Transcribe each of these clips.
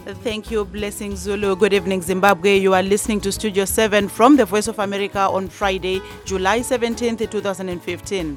Thank you, Blessing Zulu. Good evening, Zimbabwe. You are listening to Studio 7 from the Voice of America on Friday, July 17th, 2015.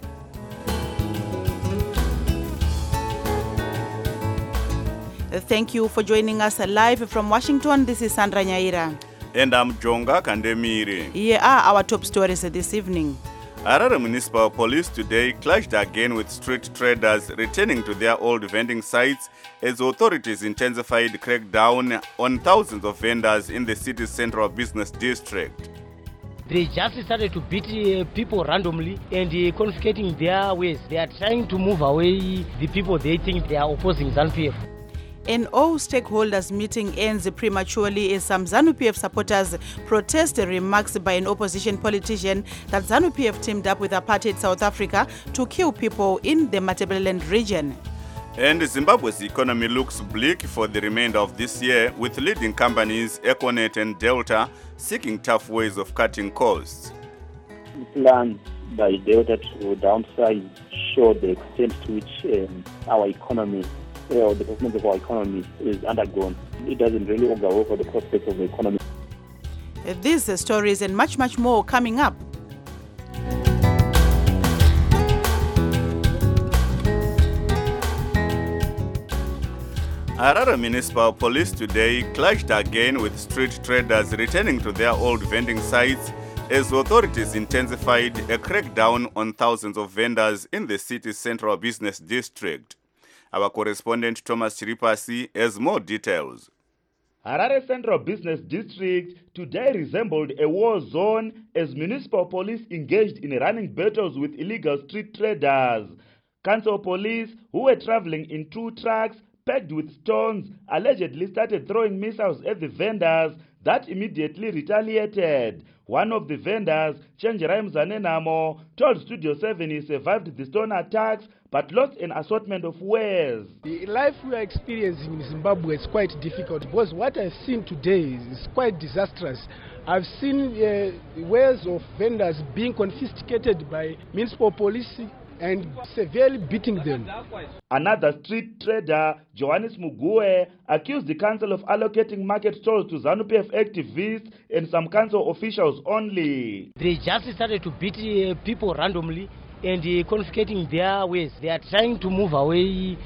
Thank you for joining us live from Washington. This is Sandra Nyaira. And I'm Jonga Kandemiri. Here are our top stories this evening. Harare Municipal Police today clashed again with street traders returning to their old vending sites as authorities intensified crackdown on thousands of vendors in the city's central business district. They just started to beat people randomly and confiscating their ways. They are trying to move away the people they think they are opposing ZANU-PF. An all-stakeholders meeting ends prematurely as some ZANU-PF supporters protest remarks by an opposition politician that ZANU-PF teamed up with apartheid South Africa to kill people in the Matabeleland region. And Zimbabwe's economy looks bleak for the remainder of this year, with leading companies Econet and Delta seeking tough ways of cutting costs. Plans by Delta to downsize show the extent to which our economy the performance of our economy is undergone. It doesn't really augur well for the prospects of the economy. These stories and much more coming up. Harare Municipal Police today clashed again with street traders returning to their old vending sites as authorities intensified a crackdown on thousands of vendors in the city's central business district. Our correspondent Thomas Chiripasi has more details. Harare Central Business District today resembled a war zone as municipal police engaged in running battles with illegal street traders. Council police, who were traveling in 2 trucks packed with stones, allegedly started throwing missiles at the vendors that immediately retaliated. One of the vendors, Chenjerai Mzanenamo, told Studio 7 he survived the stone attacks but lost an assortment of wares. The life we are experiencing in Zimbabwe is quite difficult because what I've seen today is quite disastrous. I've seen wares of vendors being confiscated by municipal police and severely beating them. Another street trader, Johannes Mugue, accused the council of allocating market stalls to ZANU-PF activists and some council officials only. They just started to beat people randomly and confiscating their ways. They are trying to move away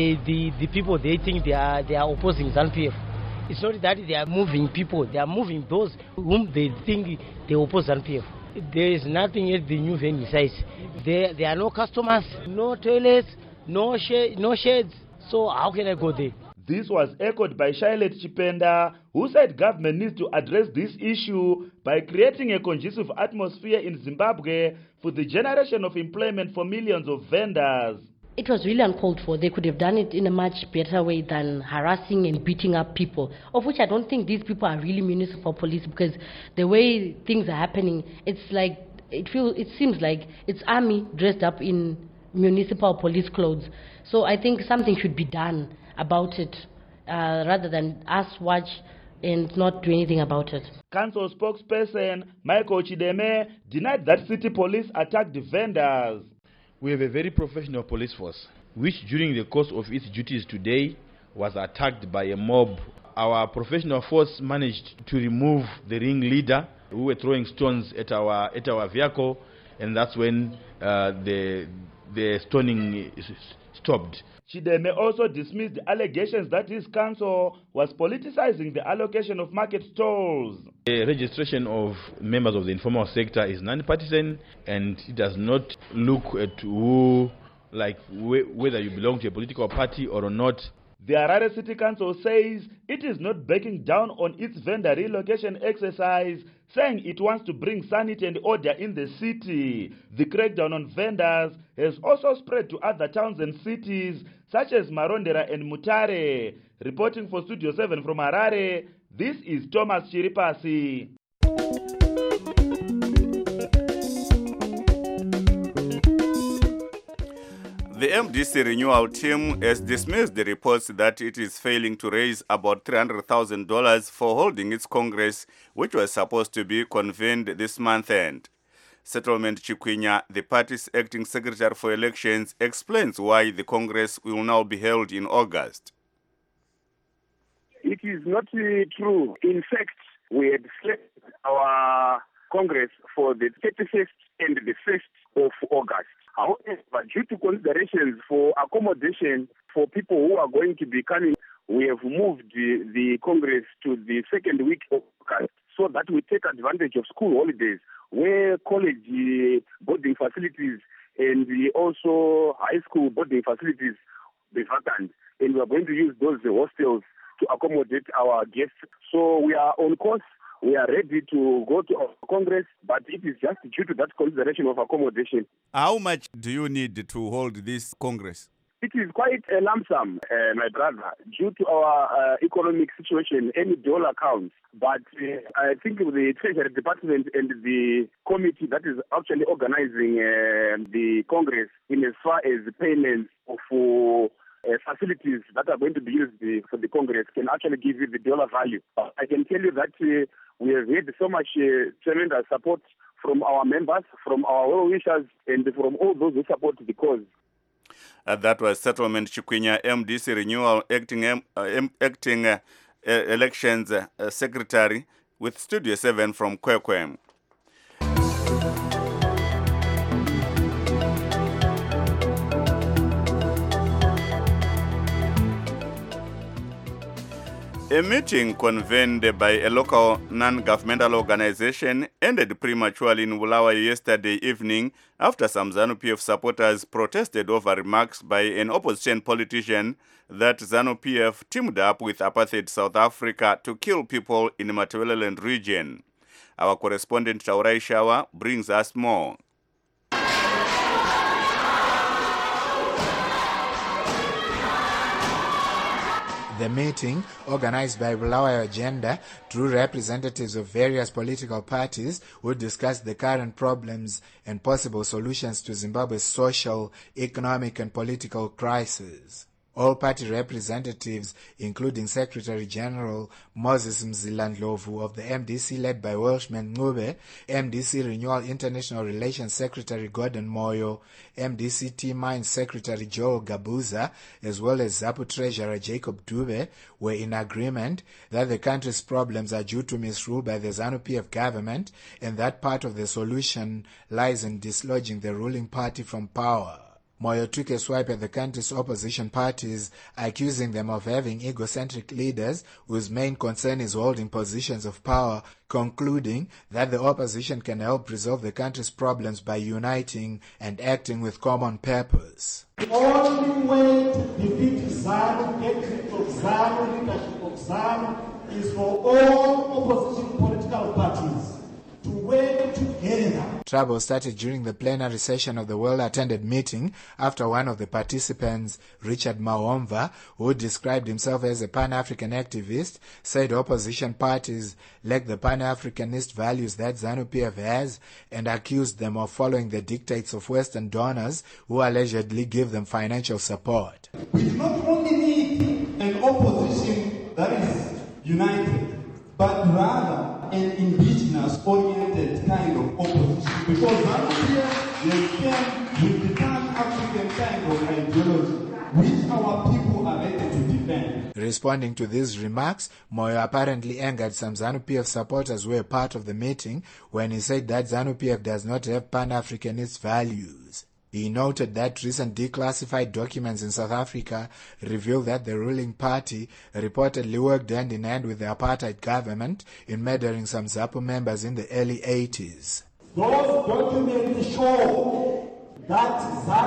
the people they think they are opposing ZANU-PF. It's not that they are moving people, they are moving those whom they think they oppose ZANU-PF. There is nothing at the new vending sites. There are no customers, no toilets, no sheds. So how can I go there? This was echoed by Charlotte Chipenda, who said government needs to address this issue by creating a conducive atmosphere in Zimbabwe for the generation of employment for millions of vendors. It was really uncalled for. They could have done it in a much better way than harassing and beating up people, of which I don't think these people are really municipal police, because the way things are happening, it's like it seems like it's army dressed up in municipal police clothes. So I think something should be done about it rather than us watch and not do anything about it. Council spokesperson Michael Chideme denied that city police attacked the vendors. We have a very professional police force, which during the course of its duties today was attacked by a mob. Our professional force managed to remove the ringleader who were throwing stones at our vehicle, and that's when the stoning stopped. Chideme also dismissed the allegations that his council was politicizing the allocation of market stalls. The registration of members of the informal sector is non-partisan, and it does not look at whether you belong to a political party or not. The Harare City Council says it is not backing down on its vendor relocation exercise, saying it wants to bring sanity and order in the city. The crackdown on vendors has also spread to other towns and cities, such as Marondera and Mutare. Reporting for Studio 7 from Harare, this is Thomas Chiripasi. The MDC renewal team has dismissed the reports that it is failing to raise about $300,000 for holding its Congress, which was supposed to be convened this month end. Settlement Chikwinya, the party's acting secretary for elections, explains why the Congress will now be held in August. It is not true. In fact, we had set our Congress for the 31st and the 1st of August. However, due to considerations for accommodation for people who are going to be coming, we have moved the Congress to the second week of August so that we take advantage of school holidays where college boarding facilities and also high school boarding facilities be vacant. And we are going to use those hostels to accommodate our guests. So we are on course. We are ready to go to our Congress, but it is just due to that consideration of accommodation. How much do you need to hold this Congress? It is quite a lump sum, my brother, due to our economic situation. Any dollar counts. But I think the Treasury Department and the committee that is actually organizing the Congress in as far as the payments for facilities that are going to be used for the Congress can actually give you the dollar value. I can tell you that we have had so much tremendous support from our members, from our well-wishers, and from all those who support the cause. That was Settlement Chikwinya, MDC Renewal Acting Elections Secretary, with Studio 7 from Kwekwem. A meeting convened by a local non-governmental organization ended prematurely in Bulawayo yesterday evening after some ZANU-PF supporters protested over remarks by an opposition politician that ZANU-PF teamed up with apartheid South Africa to kill people in the Matabeleland region. Our correspondent Taurai Shawa brings us more. The meeting, organized by Bulawayo Agenda, drew representatives of various political parties who discussed the current problems and possible solutions to Zimbabwe's social, economic and political crisis. All party representatives, including Secretary General Moses Mzilandlovu of the MDC led by Welshman Ncube, MDC Renewal International Relations Secretary Gordon Moyo, MDC T-Mines Secretary Joel Gabuza, as well as ZAPU Treasurer Jacob Dube, were in agreement that the country's problems are due to misrule by the ZANU-PF government and that part of the solution lies in dislodging the ruling party from power. Moyo took a swipe at the country's opposition parties, accusing them of having egocentric leaders whose main concern is holding positions of power, concluding that the opposition can help resolve the country's problems by uniting and acting with common purpose. The only way to defeat ZANU, get rid of ZANU, leadership of ZANU, is for all opposition political parties to work together. Trouble started during the plenary session of the well-attended meeting after one of the participants, Richard Mahomva, who described himself as a Pan-African activist, said opposition parties lack the Pan-Africanist values that ZANU-PF has and accused them of following the dictates of Western donors who allegedly give them financial support. We not only need an opposition that is united, but rather an indigenous-oriented kind of opposition, because ZANU-PF, they came with the Pan-African kind of ideology, which our people are ready to defend. Responding to these remarks, Moyo apparently angered some ZANU-PF supporters who were part of the meeting when he said that ZANU-PF does not have Pan-Africanist values. He noted that recent declassified documents in South Africa reveal that the ruling party reportedly worked hand in hand with the apartheid government in murdering some ZAPU members in the early 80s. Those documents show that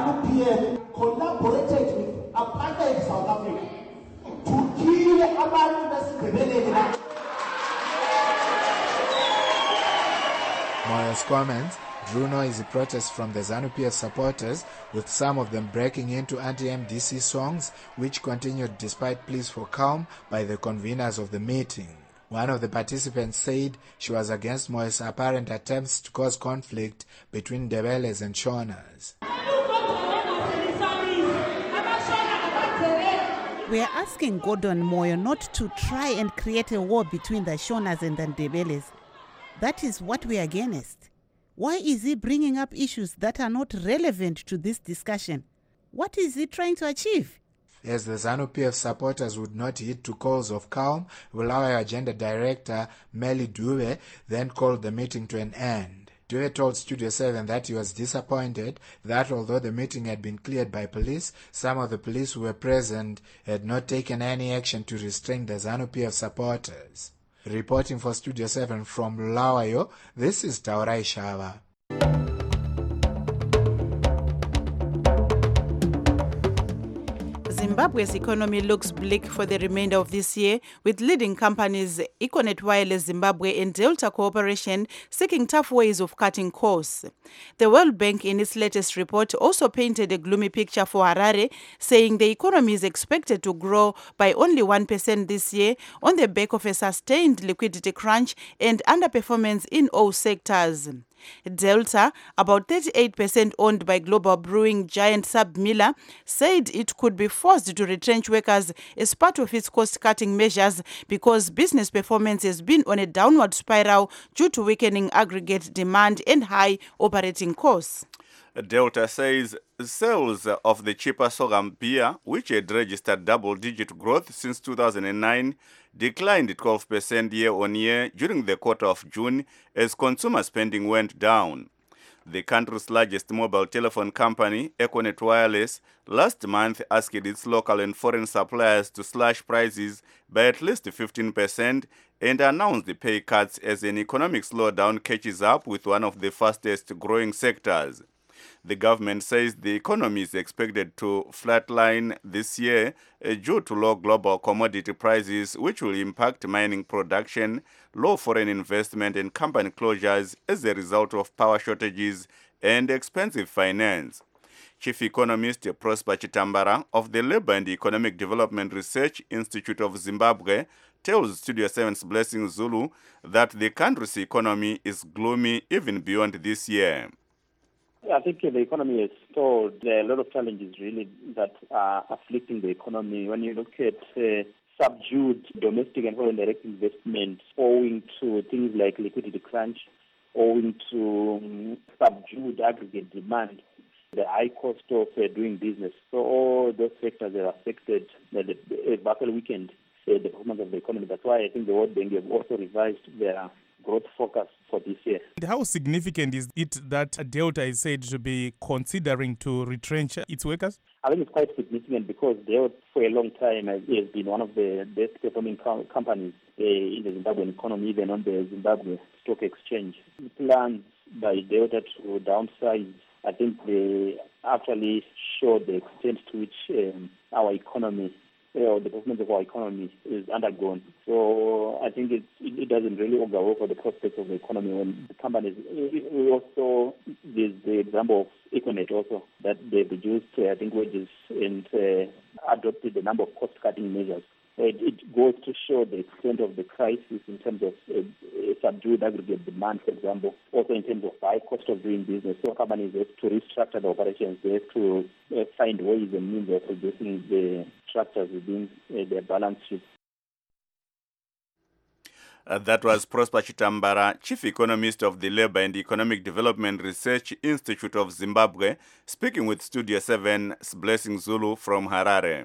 ZANU-PF collaborated with apartheid South Africa to kill abantu besiNdebele. Moyo's comments drew noisy protests from the ZANU-PF supporters, with some of them breaking into anti-MDC songs, which continued despite pleas for calm by the conveners of the meeting. One of the participants said she was against Moyo's apparent attempts to cause conflict between Ndebeles and Shonas. We are asking Gordon Moyo not to try and create a war between the Shonas and the Ndebeles. That is what we are against. Why is he bringing up issues that are not relevant to this discussion? What is he trying to achieve? As the ZANU-PF supporters would not heed to calls of calm, Bulawayo Agenda Director Meli Dube then called the meeting to an end. Dube told Studio 7 that he was disappointed that although the meeting had been cleared by police, some of the police who were present had not taken any action to restrain the ZANU-PF supporters. Reporting for Studio 7 from Bulawayo, this is Taurai Shava. Zimbabwe's economy looks bleak for the remainder of this year, with leading companies Econet Wireless Zimbabwe and Delta Corporation seeking tough ways of cutting costs. The World Bank in its latest report also painted a gloomy picture for Harare, saying the economy is expected to grow by only 1% this year on the back of a sustained liquidity crunch and underperformance in all sectors. Delta, about 38% owned by global brewing giant SABMiller, said it could be forced to retrench workers as part of its cost-cutting measures because business performance has been on a downward spiral due to weakening aggregate demand and high operating costs. Delta says sales of the cheaper sorghum beer, which had registered double-digit growth since 2009, declined 12% year-on-year during the quarter of June as consumer spending went down. The country's largest mobile telephone company, Econet Wireless, last month asked its local and foreign suppliers to slash prices by at least 15% and announced the pay cuts as an economic slowdown catches up with one of the fastest growing sectors. The government says the economy is expected to flatline this year due to low global commodity prices, which will impact mining production, low foreign investment and company closures as a result of power shortages and expensive finance. Chief Economist Prosper Chitambara of the Labour and Economic Development Research Institute of Zimbabwe tells Studio 7's Blessing Zulu that the country's economy is gloomy even beyond this year. I think the economy is stalled. There are a lot of challenges really that are afflicting the economy. When you look at subdued domestic and foreign direct investment owing to things like liquidity crunch, owing to subdued aggregate demand, the high cost of doing business. So all those sectors are affected. The battle weakened the performance of the economy. That's why I think the World Bank have also revised their growth forecast for this year. How significant is it that Delta is said to be considering to retrench its workers? I think it's quite significant because Delta for a long time has been one of the best performing companies in the Zimbabwean economy, even on the Zimbabwe Stock Exchange. Plans by Delta to downsize, I think they actually show the extent to which our economy the performance of our economy is undergone. So I think it doesn't really augur for the prospects of the economy when the companies. Also, there's the example of Econet also that they reduced, I think, wages and adopted a number of cost-cutting measures. So it goes to show the extent of the crisis in terms of subdued aggregate demand, for example, also in terms of high cost of doing business. So companies have to restructure the operations. They have to find ways and means of reducing the structures within their balance sheet. That was Prosper Chitambara, Chief Economist of the Labour and Economic Development Research Institute of Zimbabwe, speaking with Studio 7's Blessing Zulu from Harare.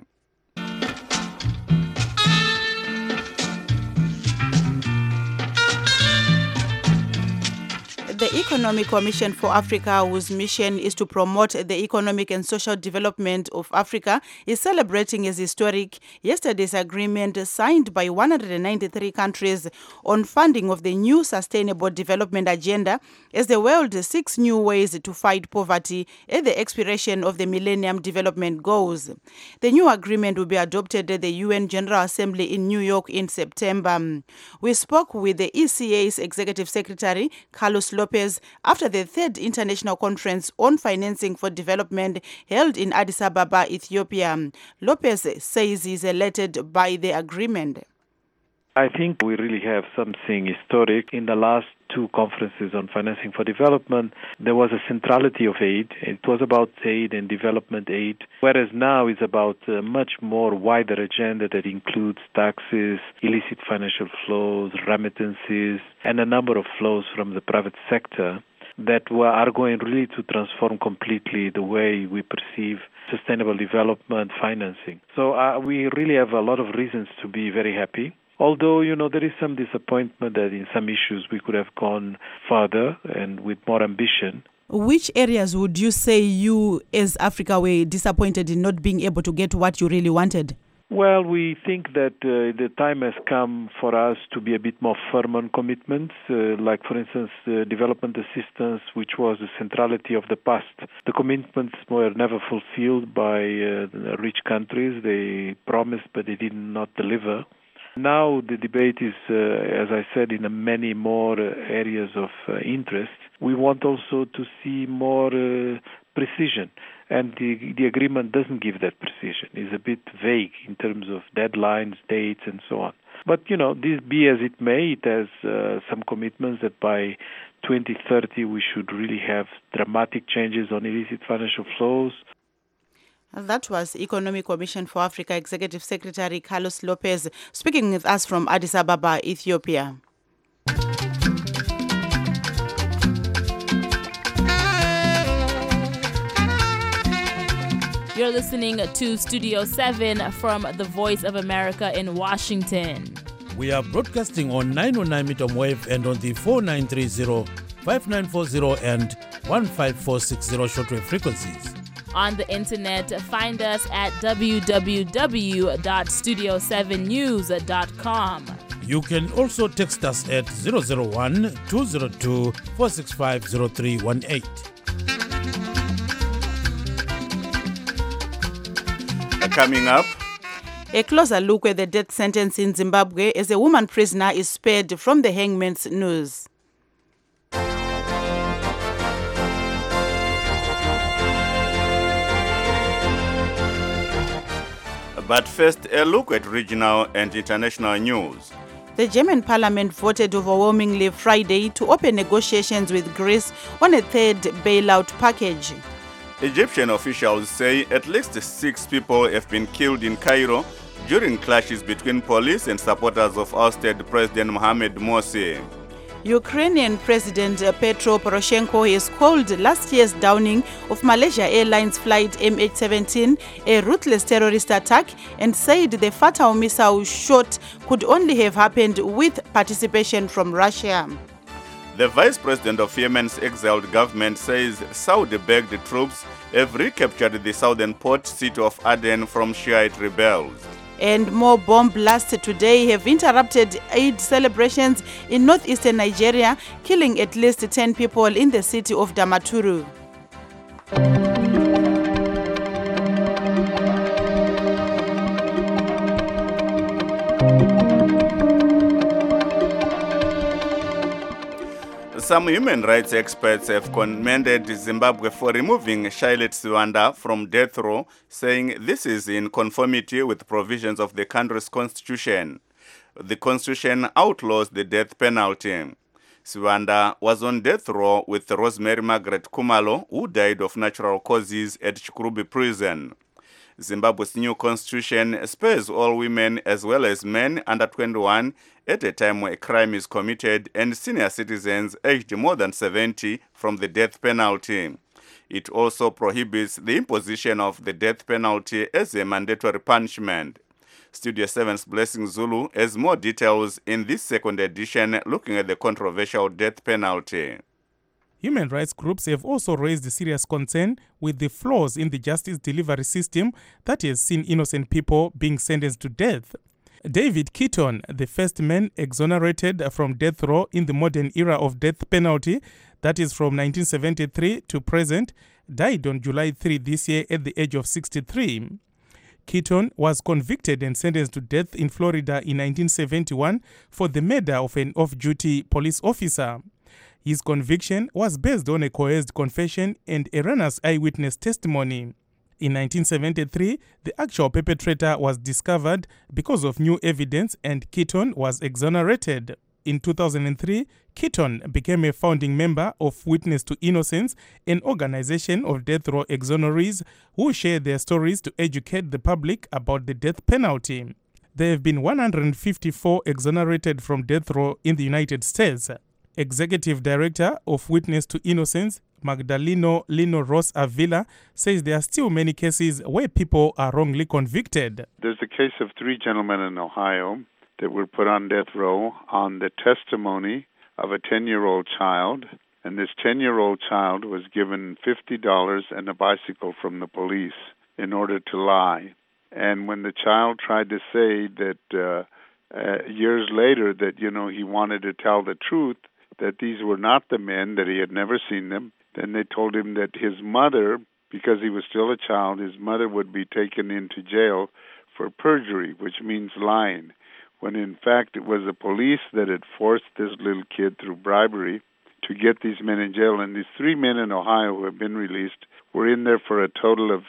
The Economic Commission for Africa, whose mission is to promote the economic and social development of Africa, is celebrating as historic yesterday's agreement signed by 193 countries on funding of the new Sustainable Development Agenda as the world seeks new ways to fight poverty at the expiration of the Millennium Development Goals. The new agreement will be adopted at the UN General Assembly in New York in September. We spoke with the ECA's Executive Secretary, Carlos Lopez, after the third international conference on financing for development held in Addis Ababa, Ethiopia. Lopez says he's elated by the agreement. I think we really have something historic. In the last two conferences on financing for development, there was a centrality of aid. It was about aid and development aid, whereas now it's about a much more wider agenda that includes taxes, illicit financial flows, remittances, and a number of flows from the private sector. that are going really to transform completely the way we perceive sustainable development financing. So we really have a lot of reasons to be very happy. Although, there is some disappointment that in some issues we could have gone further and with more ambition. Which areas would you say you as Africa were disappointed in not being able to get what you really wanted? Well, we think that the time has come for us to be a bit more firm on commitments, like, for instance, development assistance, which was the centrality of the past. The commitments were never fulfilled by rich countries. They promised, but they did not deliver. Now the debate is, as I said, in many more areas of interest. We want also to see more precision. And the agreement doesn't give that precision. It's a bit vague in terms of deadlines, dates, and so on. But, this be as it may, it has some commitments that by 2030 we should really have dramatic changes on illicit financial flows. That was Economic Commission for Africa Executive Secretary Carlos Lopez speaking with us from Addis Ababa, Ethiopia. You're listening to Studio 7 from the Voice of America in Washington. We are broadcasting on 909 meter wave and on the 4930, 5940 and 15460 shortwave frequencies. On the internet, find us at www.studio7news.com. You can also text us at 001-202-465-0318. Coming up, a closer look at the death sentence in Zimbabwe as a woman prisoner is spared from the hangman's noose. But first, a look at regional and international news. The German parliament voted overwhelmingly Friday to open negotiations with Greece on a third bailout package. Egyptian officials say at least 6 people have been killed in Cairo during clashes between police and supporters of ousted President Mohamed Morsi. Ukrainian President Petro Poroshenko has called last year's downing of Malaysia Airlines flight MH17 a ruthless terrorist attack and said the fatal missile shot could only have happened with participation from Russia. The vice president of Yemen's exiled government says Saudi-backed troops have recaptured the southern port city of Aden from Shiite rebels. And more bomb blasts today have interrupted Eid celebrations in northeastern Nigeria, killing at least 10 people in the city of Damaturu. Some human rights experts have commended Zimbabwe for removing Charlotte Siwanda from death row, saying this is in conformity with provisions of the country's constitution. The constitution outlaws the death penalty. Siwanda was on death row with Rosemary Margaret Kumalo, who died of natural causes at Chikurubi prison. Zimbabwe's new constitution spares all women as well as men under 21 at a time where a crime is committed and senior citizens aged more than 70 from the death penalty. It also prohibits the imposition of the death penalty as a mandatory punishment. Studio 7's Blessing Zulu has more details in this second edition looking at the controversial death penalty. Human rights groups have also raised serious concern with the flaws in the justice delivery system that has seen innocent people being sentenced to death. David Keaton, the first man exonerated from death row in the modern era of death penalty, that is from 1973 to present, died on July 3 this year at the age of 63. Keaton was convicted and sentenced to death in Florida in 1971 for the murder of an off-duty police officer. His conviction was based on a coerced confession and a runner's eyewitness testimony. In 1973, the actual perpetrator was discovered because of new evidence and Keaton was exonerated. In 2003, Keaton became a founding member of Witness to Innocence, an organization of death row exonerees who share their stories to educate the public about the death penalty. There have been 154 exonerated from death row in the United States. Executive Director of Witness to Innocence, Magdaleno Lino Ross Avila, says there are still many cases where people are wrongly convicted. There's a case of 3 gentlemen in Ohio that were put on death row on the testimony of a 10-year-old child, and this 10-year-old child was given $50 and a bicycle from the police in order to lie. And when the child tried to say that years later that, he wanted to tell the truth, that these were not the men, that he had never seen them, then they told him that his mother, because he was still a child, his mother would be taken into jail for perjury, which means lying, when in fact it was the police that had forced this little kid through bribery to get these men in jail. And these 3 men in Ohio who have been released were in there for a total of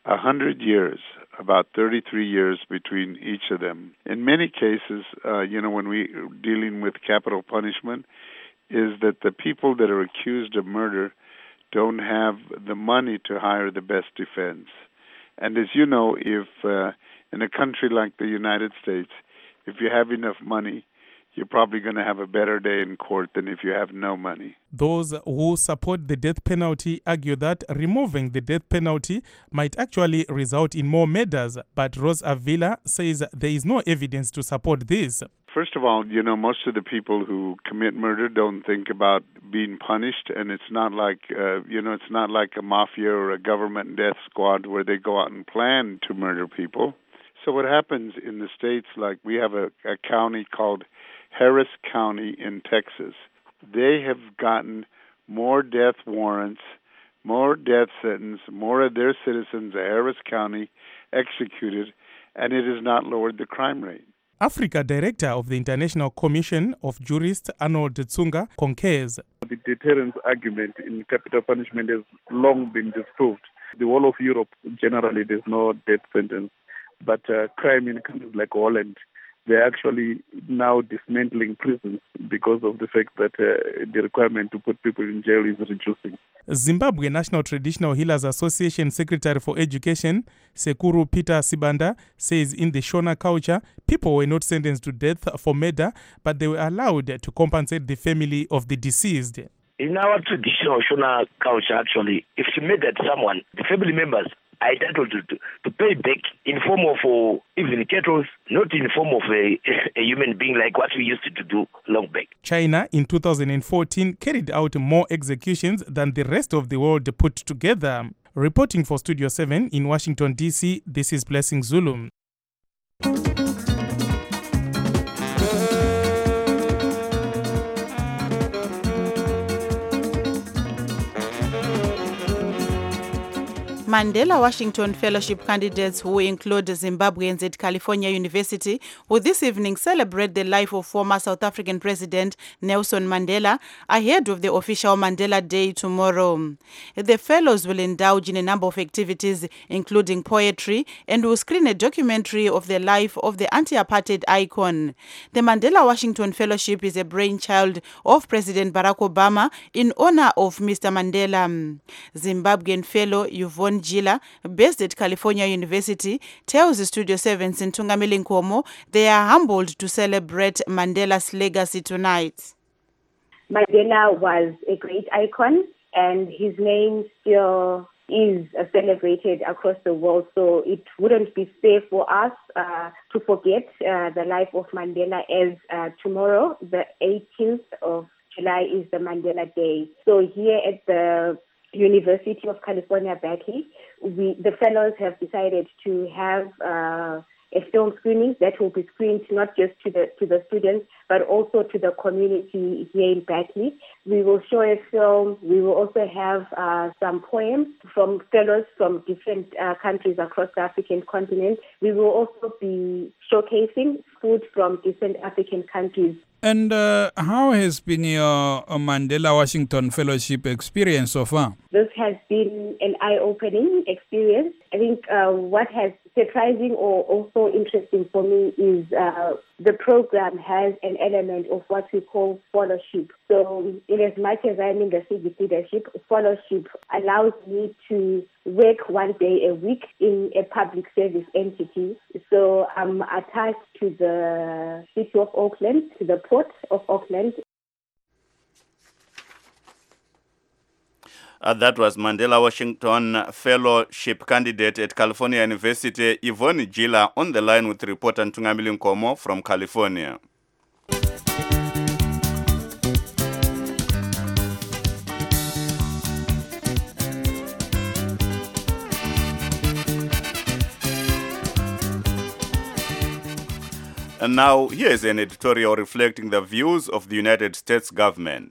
100 years, about 33 years between each of them. In many cases, when we're dealing with capital punishment, is that the people that are accused of murder don't have the money to hire the best defense. And as you know, if in a country like the United States, if you have enough money, you're probably going to have a better day in court than if you have no money. Those who support the death penalty argue that removing the death penalty might actually result in more murders, but Rose Avila says there is no evidence to support this. First of all, most of the people who commit murder don't think about being punished, and it's not like, it's not like a mafia or a government death squad where they go out and plan to murder people. So what happens in the States, like we have a county called Harris County in Texas. They have gotten more death warrants, more death sentence, more of their citizens of Harris County executed, and it has not lowered the crime rate. Africa Director of the International Commission of Jurists, Arnold Tsunga, concurs. The deterrence argument in capital punishment has long been disproved. The whole of Europe, generally, there's no death sentence. But crime in countries like Holland, they're actually now dismantling prisons because of the fact that the requirement to put people in jail is reducing. Zimbabwe National Traditional Healers Association Secretary for Education, Sekuru Peter Sibanda, says in the Shona culture, people were not sentenced to death for murder, but they were allowed to compensate the family of the deceased. In our traditional Shona culture, actually, if you murdered someone, the family members are entitled to pay back in form of even cattle, not in form of a human being like what we used to do long back. China in 2014 carried out more executions than the rest of the world put together. Reporting for Studio 7 in Washington, D.C., this is Blessing Zulu. Mandela Washington Fellowship candidates, who include Zimbabweans at California University, will this evening celebrate the life of former South African President Nelson Mandela ahead of the official Mandela Day tomorrow. The fellows will indulge in a number of activities, including poetry, and will screen a documentary of the life of the anti-apartheid icon. The Mandela Washington Fellowship is a brainchild of President Barack Obama in honor of Mr. Mandela. Zimbabwean fellow Yvonne Jila, based at California University, tells Studio 7's Ntungamili Nkomo they are humbled to celebrate Mandela's legacy tonight. Mandela was a great icon, and his name still is celebrated across the world, so it wouldn't be fair for us to forget the life of Mandela, as tomorrow, the 18th of July, is the Mandela Day. So here at the University of California, Berkeley, the fellows have decided to have a film screening that will be screened not just to the students, but also to the community here in Berkeley. We will show a film. We will also have some poems from fellows from different countries across the African continent. We will also be showcasing food from different African countries. And how has been your Mandela Washington Fellowship experience so far? This has been an eye-opening experience. I think what has surprising or also interesting for me is the program has an element of what we call fellowship. So in as much as I'm in the civic leadership, fellowship allows me to work one day a week in a public service entity. So I'm attached to the City of Auckland, to the Port of Auckland. That was Mandela Washington Fellowship candidate at California University, Yvonne Gila, on the line with reporter Ntungamili Nkomo from California. And now, here is an editorial reflecting the views of the United States government.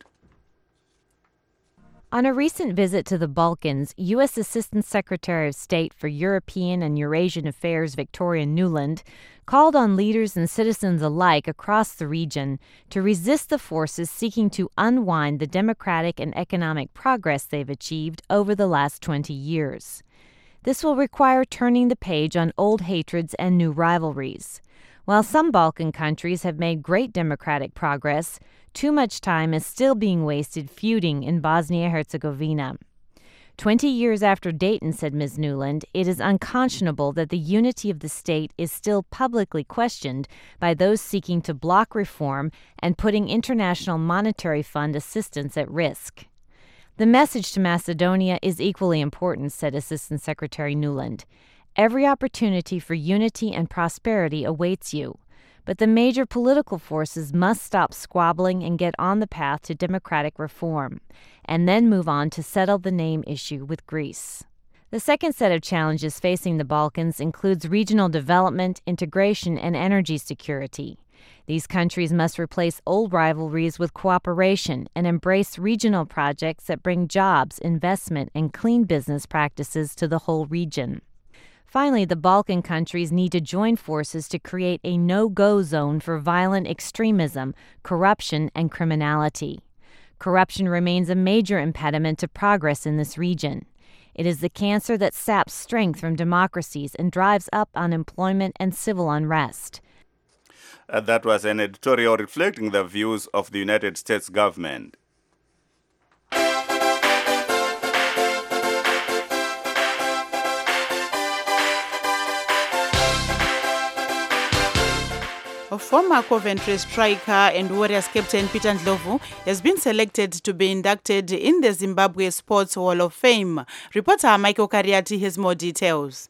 On a recent visit to the Balkans, U.S. Assistant Secretary of State for European and Eurasian Affairs Victoria Nuland called on leaders and citizens alike across the region to resist the forces seeking to unwind the democratic and economic progress they've achieved over the last 20 years. This will require turning the page on old hatreds and new rivalries. While some Balkan countries have made great democratic progress, too much time is still being wasted feuding in Bosnia-Herzegovina. 20 years after Dayton, said Ms. Nuland, it is unconscionable that the unity of the state is still publicly questioned by those seeking to block reform and putting International Monetary Fund assistance at risk. The message to Macedonia is equally important, said Assistant Secretary Nuland. Every opportunity for unity and prosperity awaits you, but the major political forces must stop squabbling and get on the path to democratic reform, and then move on to settle the name issue with Greece. The second set of challenges facing the Balkans includes regional development, integration, and energy security. These countries must replace old rivalries with cooperation and embrace regional projects that bring jobs, investment, and clean business practices to the whole region. Finally, the Balkan countries need to join forces to create a no-go zone for violent extremism, corruption, and criminality. Corruption remains a major impediment to progress in this region. It is the cancer that saps strength from democracies and drives up unemployment and civil unrest. That was an editorial reflecting the views of the United States government. Former Coventry striker and Warriors captain Peter Ndlovu has been selected to be inducted in the Zimbabwe Sports Hall of Fame. Reporter Michael Kariati has more details.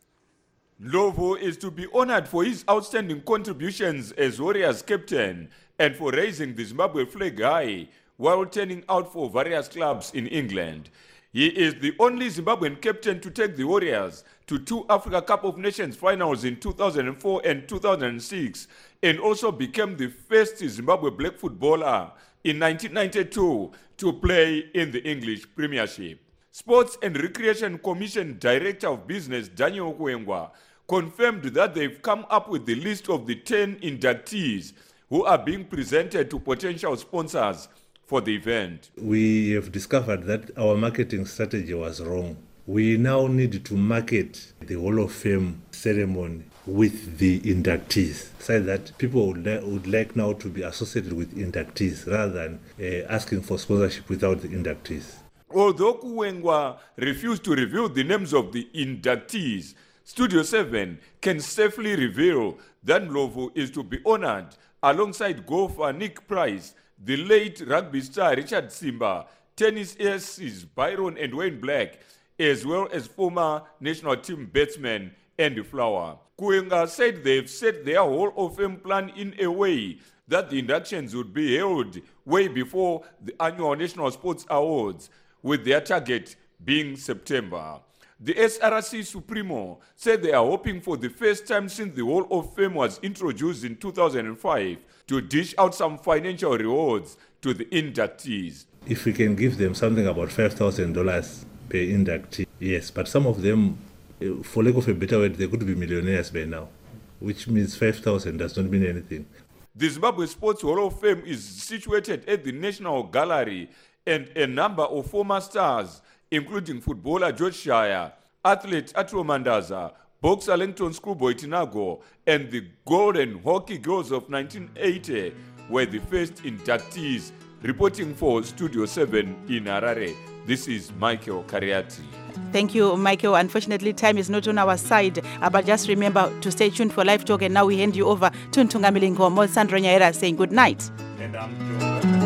Ndlovu is to be honored for his outstanding contributions as Warriors captain and for raising the Zimbabwe flag high while turning out for various clubs in England. He is the only Zimbabwean captain to take the Warriors to 2 Africa Cup of Nations finals in 2004 and 2006, and also became the first Zimbabwe black footballer in 1992 to play in the English Premiership. Sports and Recreation Commission Director of Business Daniel Kuengwa confirmed that they've come up with the list of the 10 inductees who are being presented to potential sponsors for the event. We have discovered that our marketing strategy was wrong. We now need to market the Hall of Fame ceremony with the inductees, so that people would like now to be associated with inductees rather than asking for sponsorship without the inductees. Although Kuengwa refused to reveal the names of the inductees, Studio 7 can safely reveal that Ndlovu is to be honored alongside golfer Nick Price, the late rugby star Richard Simba, tennis aces Byron and Wayne Black, as well as former national team batsman Andy Flower. Kuenga said they've set their Hall of Fame plan in a way that the inductions would be held way before the annual National Sports Awards, with their target being September. The SRC Supremo said they are hoping for the first time since the Hall of Fame was introduced in 2005 to dish out some financial rewards to the inductees. If we can give them something about $5,000 per inductee, yes, but some of them, for lack of a better word, they could be millionaires by now, which means 5,000 does not mean anything. The Zimbabwe Sports Hall of Fame is situated at the National Gallery, and a number of former stars, including footballer George Shire, athlete Atro Mandaza, boxer Langton Schoolboy Tinago, and the Golden Hockey Girls of 1980 were the first inductees. Reporting for Studio 7 in Harare, this is Michael Kariati. Thank you, Michael. Unfortunately, time is not on our side, but just remember to stay tuned for Live Talk. And now we hand you over to Ntungamili Nkomo. Sandra Nyaira saying good night. And I'm Joe.